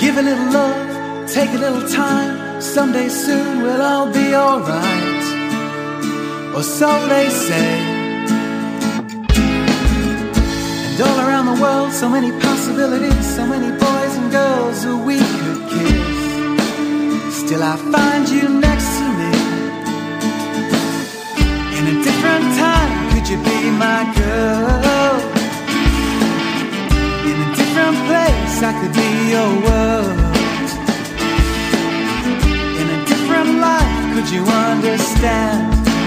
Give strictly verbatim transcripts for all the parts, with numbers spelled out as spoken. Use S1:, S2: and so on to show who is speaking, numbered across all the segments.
S1: Give a little love, take a little time. Someday soon we'll all be alright, or so they say. And all around the world, so many possibilities, so many boys and girls who we could kiss. Still I find you next to me. In a different time, could you be my girl? In a different place, I could be your world. In a different life, could you understand?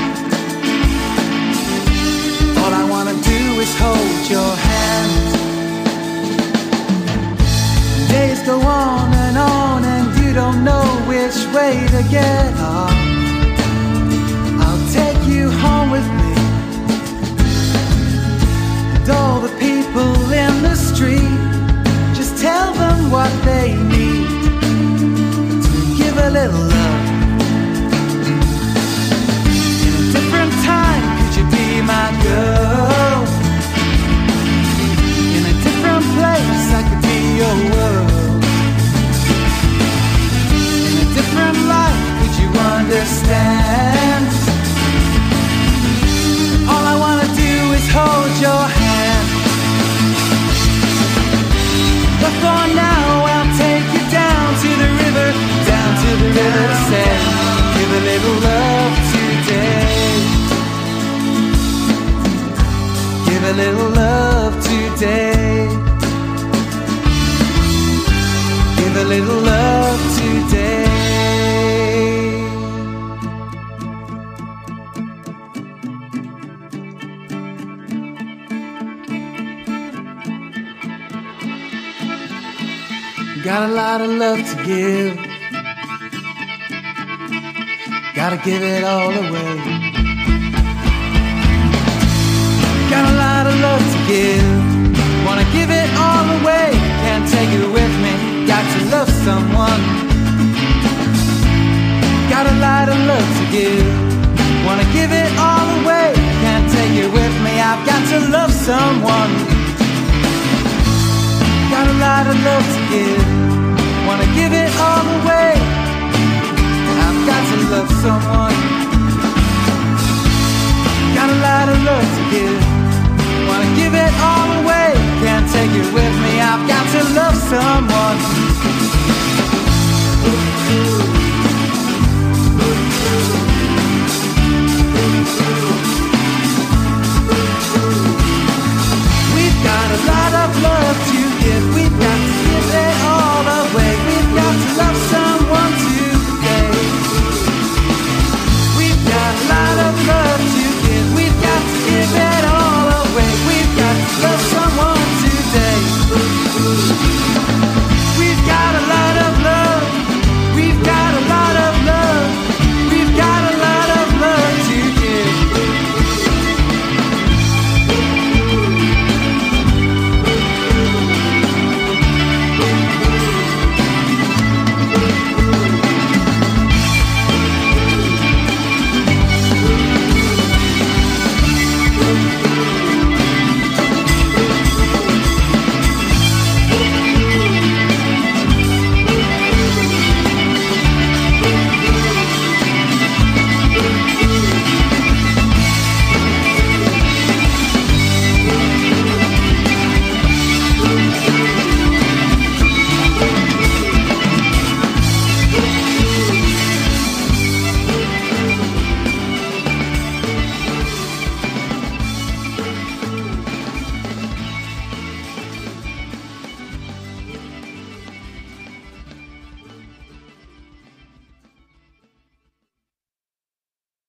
S1: All I wanna do is hold your hand. Days go on and on, and you don't know which way to get off. I'll take you home with me. And all the people in the street, just tell them what they need to give a little love. In a different time, could you be my girl? In a different place, I could be your world. In a different life, could you understand? All I wanna do is hold your hand. But for now, I'll take you down to the river, down to the river to say, give a little love today. Give a little love today. Give a little love today. Got a lot of love to give. Gotta give it all away. Got a lot of love to give. Wanna give it all away. Can't take it with me. Got to love someone. Got a lot of love to give. Wanna give it all away. Can't take it with me. I've got to love someone. Got a lot of love to give. Wanna give it all away. I've got to love someone. Got a lot of love to give. Wanna give it all away. Can't take it with me. I've got to love someone.